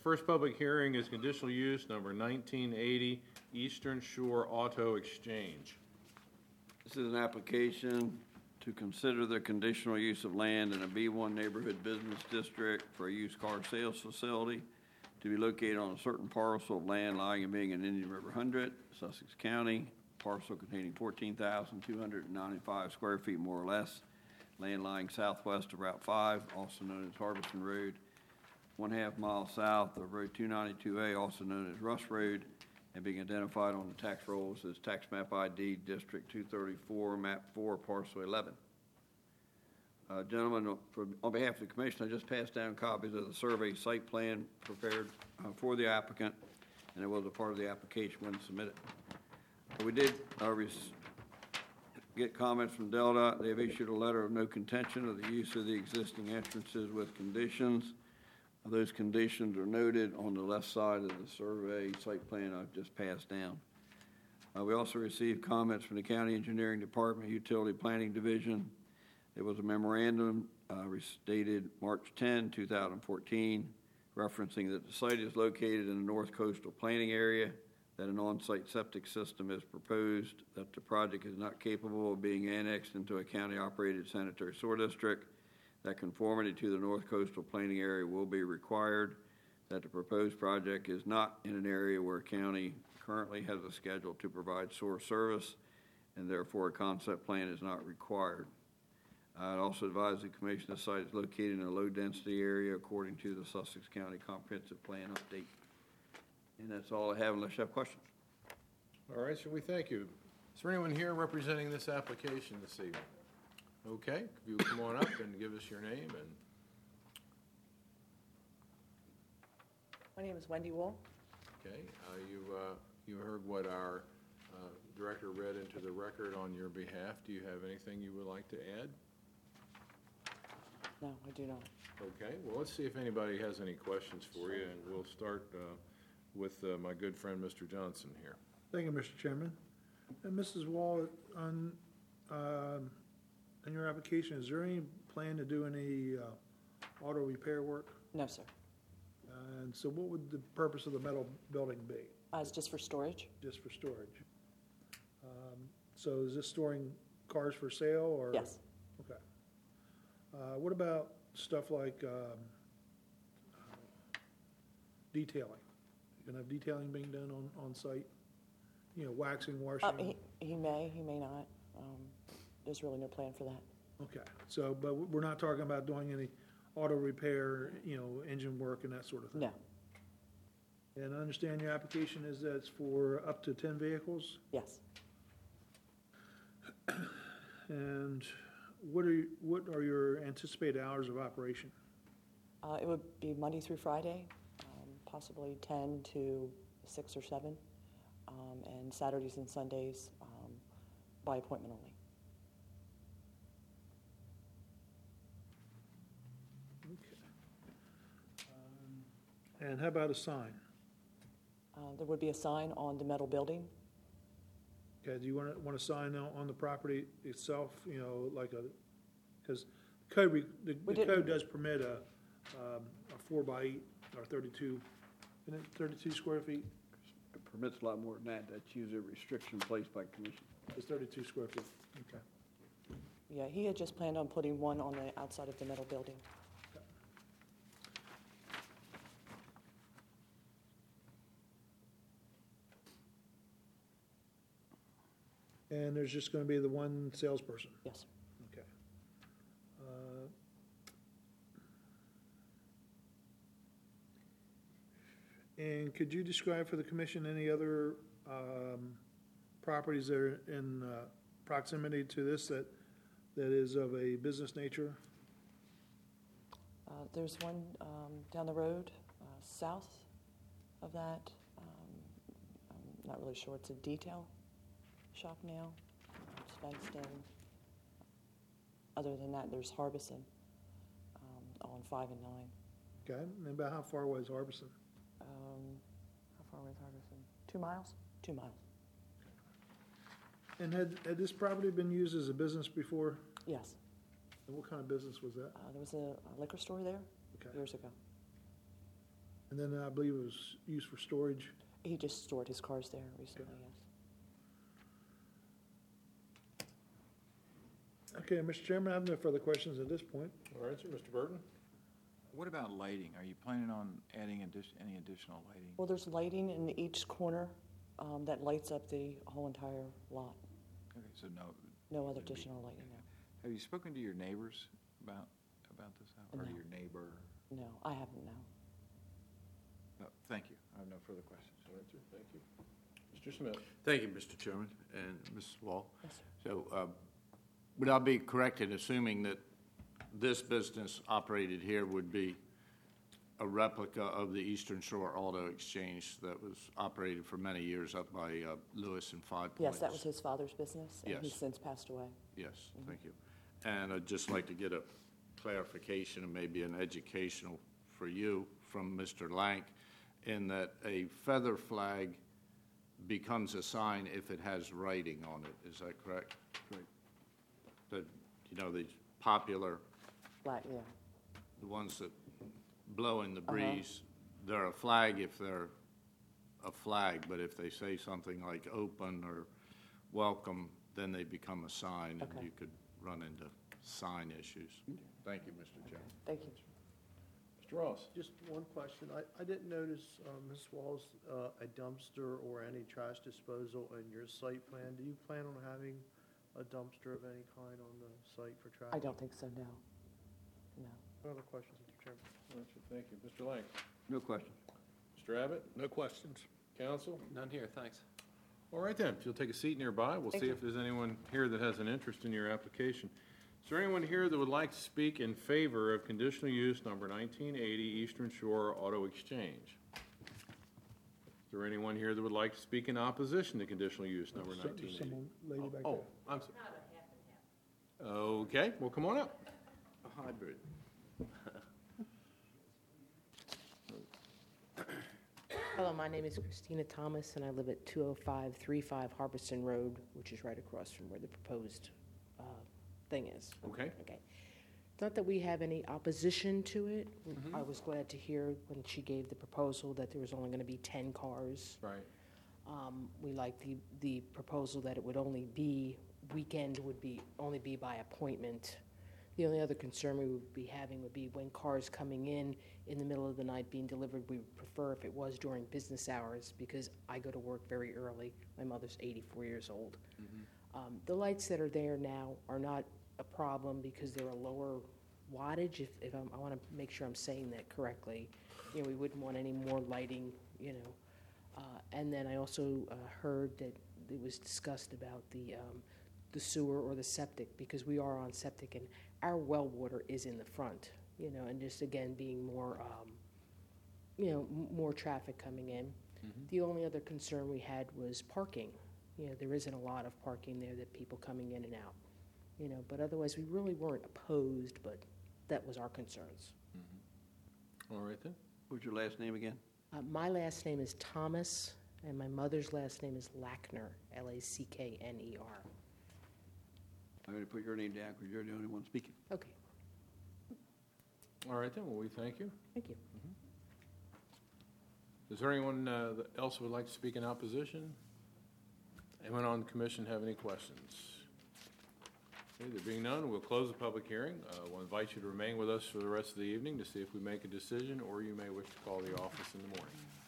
first public hearing is conditional use number 1980 Eastern Shore Auto Exchange. This is an application to consider the conditional use of land in a B1 neighborhood business district for a used car sales facility to be located on a certain parcel of land lying and being in Indian River 100, Sussex County, parcel containing 14,295 square feet more or less, land lying southwest of Route 5, also known as Harbison Road, 1/2 mile south of Road 292A, also known as Russ Road, and being identified on the tax rolls as tax map ID District 234, map 4, parcel 11. Gentlemen, on behalf of the commission, I just passed down copies of the survey site plan prepared for the applicant, and it was a part of the application when submitted. We did get comments from Delta. They have issued a letter of no contention of the use of the existing entrances with conditions. Those conditions are noted on the left side of the survey site plan I've just passed down. We also received comments from the County Engineering Department, Utility Planning Division. There was a memorandum dated March 10, 2014, referencing that the site is located in the North Coastal Planning Area, that an on-site septic system is proposed, that the project is not capable of being annexed into a county-operated sanitary sewer district, that conformity to the North Coastal Planning Area will be required, that the proposed project is not in an area where a county currently has a schedule to provide sewer service, and therefore a concept plan is not required. I'd also advise the commission the site is located in a low-density area according to the Sussex County Comprehensive Plan update. And that's all I have unless you have questions. All right, so we thank you. Is there anyone here representing this application this evening? Okay, if you would come on up and give us your name. And my name is Wendy Wool. okay, you heard what our director read into the record on your behalf. Do you have anything you would like to add? No, I do not. Okay, well, let's see if anybody has any questions for you, and we'll start with my good friend, Mr. Johnson here. Thank you, Mr. Chairman. And Mrs. Wall, on your application, is there any plan to do any auto repair work? No, sir. And so what would the purpose of the metal building be? It's just for storage. Just for storage. So is this storing cars for sale or? Yes. Okay. What about stuff like detailing? You gonna have detailing being done on site? You know, waxing, washing? He may not. There's really no plan for that. Okay, so, but we're not talking about doing any auto repair, you know, engine work and that sort of thing? No. And I understand your application is that it's for up to 10 vehicles? Yes. And what are your anticipated hours of operation? It would be Monday through Friday, possibly 10 to 6 or 7, and Saturdays and Sundays by appointment only. And how about a sign? There would be a sign on the metal building. Okay, do you want a sign on the property itself, you know, like because the code does permit a 4x8 or 32, isn't it 32 square feet? It permits a lot more than that. That's usually a restriction placed by commission. It's 32 square feet, okay. Yeah, he had just planned on putting one on the outside of the metal building. And there's just going to be the one salesperson? Yes. Okay. And could you describe for the commission any other properties that are in proximity to this that is of a business nature? There's one down the road, south of that. I'm not really sure. It's a detail shop now. It's fenced in. Other than that, there's Harbison on 5 and 9. Okay, and about how far away is Harbison? How far away is Harbison? 2 miles? 2 miles. And had this property been used as a business before? Yes. And what kind of business was that? There was a liquor store there Okay. years ago. And then I believe it was used for storage. He just stored his cars there recently, yes. Okay, Mr. Chairman, I have no further questions at this point. All right, sir, Mr. Burton? What about lighting? Are you planning on adding any additional lighting? Well, there's lighting in each corner that lights up the whole entire lot. Okay, so no. No other wouldn't be- additional lighting, no. Have you spoken to your neighbors about this house? Or No. your neighbor? No, I haven't, no. No, thank you. I have no further questions. All right, sir, thank you. Mr. Smith? Thank you, Mr. Chairman and Mrs. Wall. Yes, sir. So would I be correct in assuming that this business operated here would be a replica of the Eastern Shore Auto Exchange that was operated for many years up by Lewis and Five Points? Yes, that was his father's business, and he's Yes. since passed away. Yes, thank you. And I'd just like to get a clarification and maybe an educational for you from Mr. Lank in that a feather flag becomes a sign if it has writing on it. Is that correct? Correct. The, these popular, Black, yeah. the ones that blow in the breeze, they're a flag if they're a flag, but if they say something like open or welcome, then they become a sign, and Okay. you could run into sign issues. Thank you, Mr. Chairman. Thank you. Mr. Ross? Just one question. I didn't notice, Ms. Walls, a dumpster or any trash disposal in your site plan. Do you plan on having a dumpster of any kind on the site for trash? I don't think so, no. No. No other questions, Mr. Chairman? All right, sir, thank you. Mr. Lang? No question. Mr. Abbott? No questions. Counsel? None here, thanks. All right then, if you'll take a seat nearby, we'll Thank see you. if there's anyone here that has an interest in your application. Is there anyone here that would like to speak in favor of conditional use number 1980 Eastern Shore Auto Exchange? Is there anyone here that would like to speak in opposition to conditional use number There's 1980? someone, lady back Oh, there. I'm sorry. Okay, well, come on up. A hybrid. Hello, my name is Christina Thomas, and I live at 20535 Harbison Road, which is right across from where the proposed thing is. Okay. Okay. It's not that we have any opposition to it. I was glad to hear when she gave the proposal that there was only going to be 10 cars. Right. We like the proposal that it would only be, weekend would be, only be by appointment. The only other concern we would be having would be when cars coming in the middle of the night being delivered, we would prefer if it was during business hours because I go to work very early. My mother's 84 years old. The lights that are there now are not a problem because they're a lower wattage, if I want to make sure I'm saying that correctly. We wouldn't want any more lighting, And then I also heard that it was discussed about the sewer or the septic, because we are on septic and our well water is in the front, and just again being more, more traffic coming in. The only other concern we had was parking. There isn't a lot of parking there that people coming in and out, but otherwise we really weren't opposed, but that was our concerns. All right then. What's your last name again? My last name is Thomas, and my mother's last name is Lackner, Lackner. I'm going to put your name down because you're the only one speaking. Okay, All right then, well, we thank you. thank you. Is there anyone else who would like to speak in opposition? Anyone on the commission have any questions? Okay, there being none, we'll close the public hearing. We'll invite you to remain with us for the rest of the evening to see if we make a decision, or you may wish to call the office in the morning.